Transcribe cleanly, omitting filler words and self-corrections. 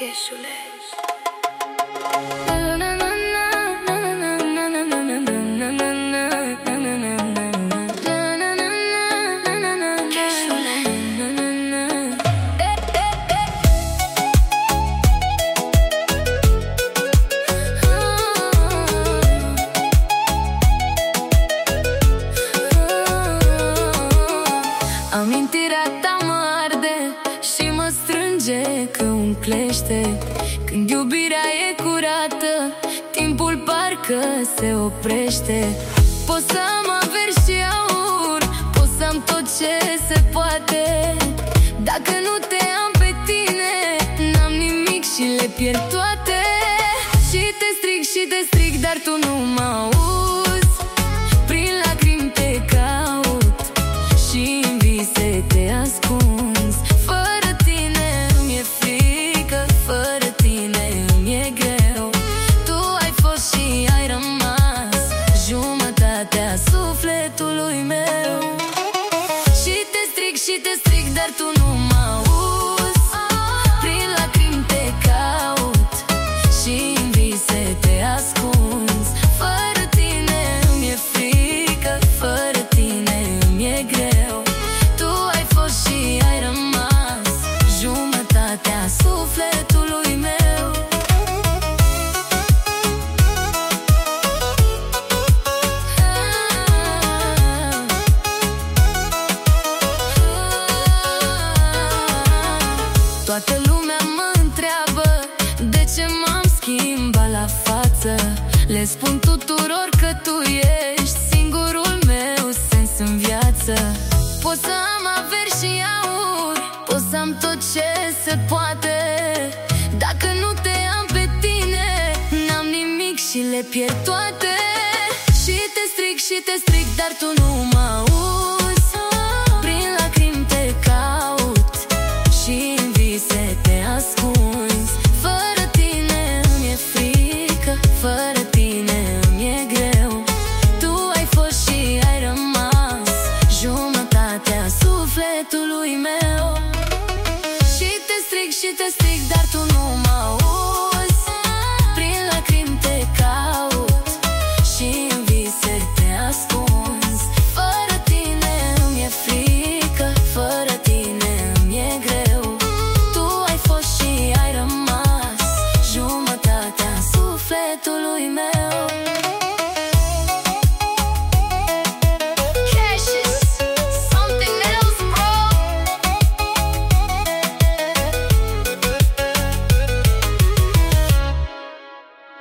Cheshule. Amintirea ta mă arde și mă strânge că umplește. Când iubirea e curată, timpul parcă se oprește. Poți să mă averi și aur, poți să am tot ce se poate. Dacă nu te am pe tine, n-am nimic și le pierd toate. Și te strig, dar tu nu mă auzi. Prin lacrimi te caut și în vise te ascunzi. Fără tine mi-e frică, fără tine mi-e greu. Tu ai fost și ai rămas jumătatea sufletului meu. Și te strig, dar tu nu mă auzi. Prin lacrimi te caut și în vise te ascunzi. Fără tine mi-e frică, fără tine mi-e greu. Tu ai fost și ai rămas jumătatea sufletului meu. Toată lumea mă întreabă de ce m-am schimbat la față. Le spun tuturor că tu ești singurul meu sens în viață. Pot să am averi și aur, pot să am tot ce se poate. Dacă nu te am pe tine, n-am nimic și le pierd toate. Și te strig, dar tu nu mă auzi.